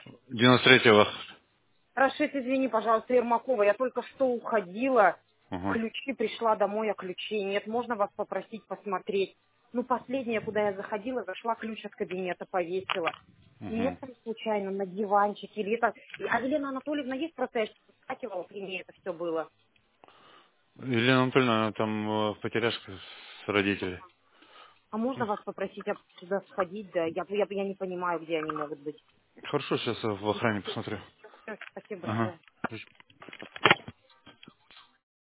93-го. Рашид, извини, пожалуйста, Ермакова, я только что уходила, Угу. ключи, пришла домой, а ключей нет. Можно вас попросить посмотреть? Ну, последнее, куда я заходила, зашла, ключ от кабинета повесила. Угу. Нет там случайно на диванчике или это... А Елена Анатольевна есть, просто я скакивала, при ней это все было. Елена Анатольевна, она там потеряшка с родителей. А можно вас попросить туда сходить? Да, я не понимаю, где они могут быть. Хорошо, сейчас в охране посмотрю. Спасибо Ага. большое.